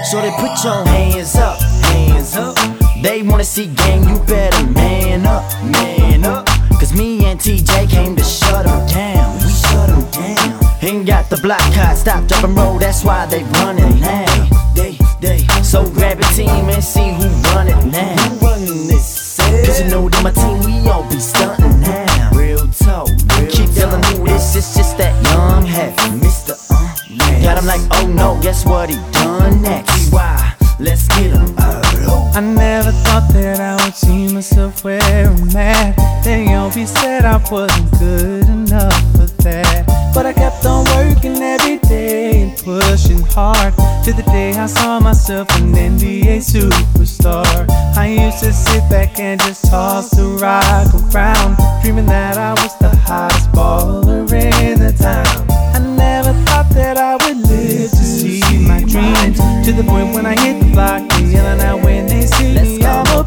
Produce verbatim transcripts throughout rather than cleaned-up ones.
So they put your hands up, hands up. They wanna see game, you better man up, man up. Cause me and T J came to shut them down, we shut them down. Ain't got the block hot, stop, up and roll, that's why they running now. They, they, so grab a team and see who run it now. Who running this? Cause you know that my team, we all be stunting now. Real talk, real keep telling who this is, just that young half, Mister Uh, man. Got him like, oh no, guess what he done next? Why? Let's get him. I never thought that I would see myself where I'm at. They always said I wasn't good enough for that, but I kept on working every day and pushing hard, till the day I saw myself an N B A superstar. I used to sit back and just toss the rock around, dreaming that I was the hottest baller in the town. I never thought that I would live to see my dreams, to the point when I hit the block, they're yelling out when they see me, I'm a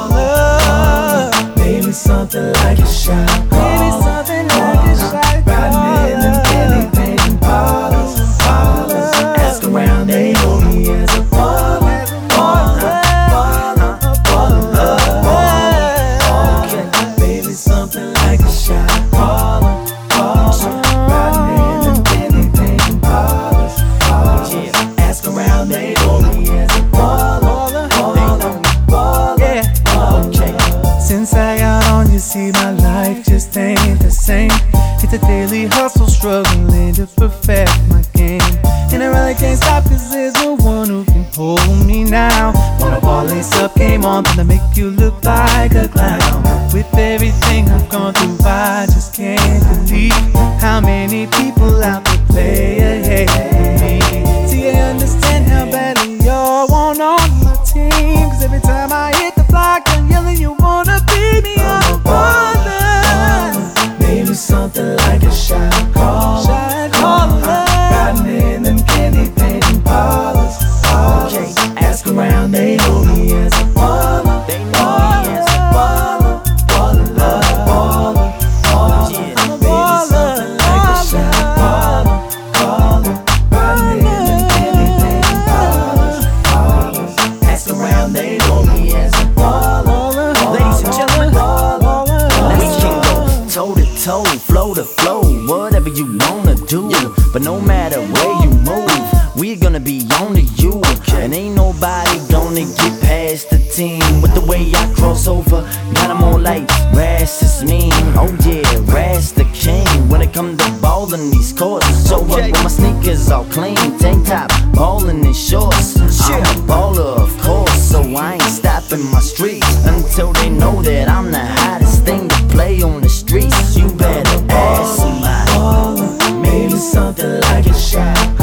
baller. Maybe something like a shot caller. Maybe something like a shot caller. Riding in them Bentley painting parlors, parlors. Ask around, they know me as a baller, baller, baller, baller, baller. Okay, maybe something like a shot caller, caller. Riding in them Bentley painting parlors, parlors. Ask around, they know me as a baller, baller, baller. Yeah, okay. Since I got on, you see my life just ain't the same. It's a daily hustle, struggling to perfect my game. And I really can't stop, cause there's no one who can hold me now. When a ball lace up came on, then I make you look like a clown. With everything I've gone through, I just can't believe how many people out there play ahead of me. See, I understand how badly y'all want on my team, cause every time I hit the block, I'm yelling, you wanna beat me up. Maybe something like a shot caller, Shot caller. riding in them candy painting parlors, parlors. Okay, ask around, they know me as a baller, They know me as a baller, baller, baller, baller. Yeah. Maybe something like a shot caller, caller, riding in them candy painting parlors, parlors. Ask around, they know me as a baller, Ladies and gentlemen, baller, we can go toe to toe, flow to flow, whatever you wanna do. But no matter where you move, we're gonna be on to you. And ain't nobody gonna get past the team. With the way I cross over, got 'em all like Ras is mean. Oh yeah, Ras the king when it come to ballin' these courts. So up with my sneakers all clean, tank top, ballin' in shorts. I'm a baller, of course, so I ain't stopping my streets until they know that I'm the hottest thing to play on the streets. You better ask somebody. maybe something like a shot